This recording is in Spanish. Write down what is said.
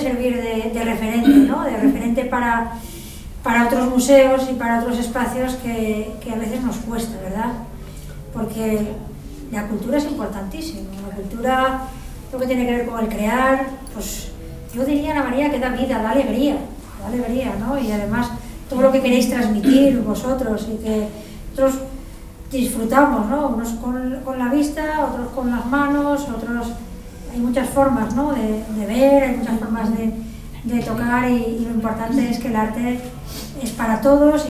servir de referente, ¿no? De referente para otros museos y para otros espacios que a veces nos cuesta, ¿verdad? Porque la cultura es importantísima. La cultura, lo que tiene que ver con el crear, pues yo diría, Ana María, que da vida, da alegría, ¿no? Y además todo lo que queréis transmitir vosotros y que nosotros disfrutamos, ¿no? Unos con la vista, otros con las manos, otros... Hay muchas formas, ¿no? de ver, hay muchas formas de tocar y lo importante es que el arte es para todos.